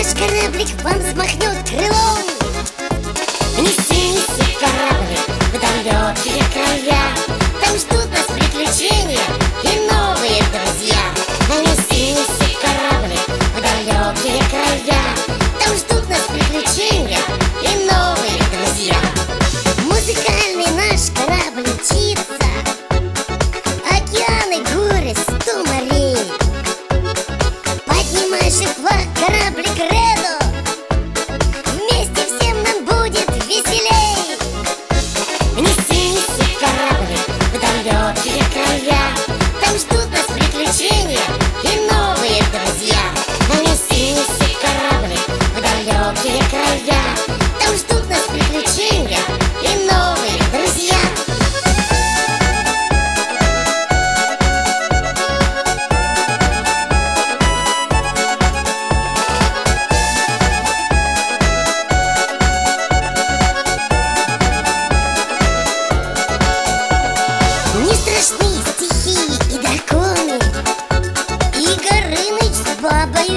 наш кораблик вам взмахнет крылом. Неси, неси кораблик в далекие края, там ждут нас приключения и новые друзья. Неси, неси кораблик в далекие края, там ждут нас приключения и новые друзья. Музыкальный наш корабль мчится, океаны, горы, 100 морей. Поднимай же флаг, кораблик Редо, вместе всем нам будет веселей. Неси, неси кораблик в далекие края, там ждут нас приключения и новые друзья. Неси, неси кораблик в далекие края, там ждут нас приключения и новые друзья. Не страшны стихии и драконы, и Горыныч с бабой